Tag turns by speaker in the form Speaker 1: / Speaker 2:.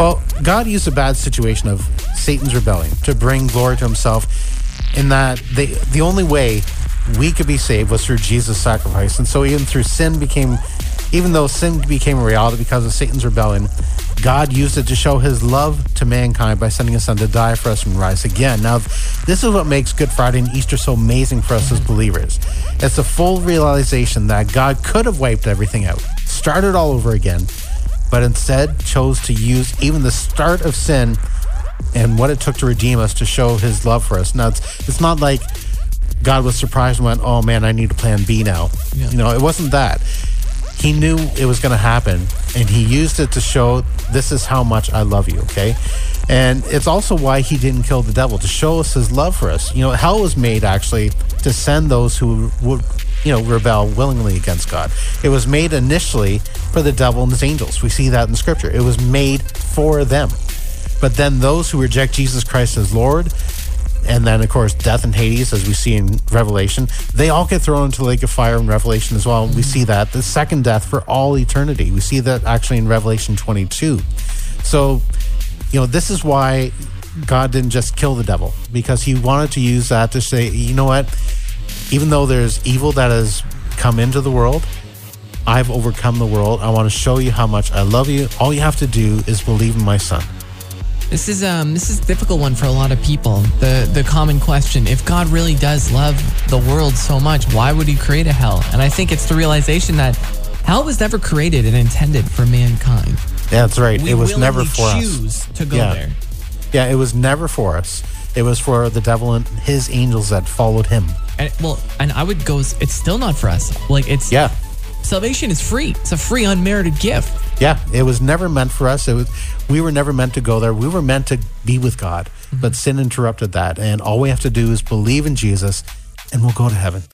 Speaker 1: Well, God used a bad situation of Satan's rebellion to bring glory to himself, in that the only way we could be saved was through Jesus' sacrifice. And so even though sin became a reality because of Satan's rebellion, God used it to show his love to mankind by sending his son to die for us and rise again. Now, this is what makes Good Friday and Easter so amazing for us as believers. It's the full realization that God could have wiped everything out, started all over again, but instead chose to use even the start of sin and what it took to redeem us to show his love for us. Now, it's not like God was surprised and went, oh man, I need a plan B now. Yeah. It wasn't that. He knew it was going to happen, and he used it to show this is how much I love you, okay? And it's also why he didn't kill the devil, to show us his love for us. Hell was made actually to send those who would, rebel willingly against God. It was made initially for the devil and his angels. We see that in Scripture. It was made for them. But then those who reject Jesus Christ as Lord, and then, of course, death and Hades, as we see in Revelation, they all get thrown into the lake of fire in Revelation as well. We see that. The second death for all eternity. We see that actually in Revelation 22. So, this is why God didn't just kill the devil, because he wanted to use that to say, you know what? Even though there's evil that has come into the world, I've overcome the world. I want to show you how much I love you. All you have to do is believe in my son.
Speaker 2: This is a difficult one for a lot of people. The common question, if God really does love the world so much, why would he create a hell? And I think it's the realization that hell was never created and intended for mankind.
Speaker 1: Yeah, that's right. It was never for us.
Speaker 2: We choose to go there.
Speaker 1: Yeah, it was never for us. It was for the devil and his angels that followed him.
Speaker 2: And I would go, it's still not for us. Salvation is free. It's a free, unmerited gift.
Speaker 1: Yeah, it was never meant for us. We were never meant to go there. We were meant to be with God, but sin interrupted that. And all we have to do is believe in Jesus, and we'll go to heaven.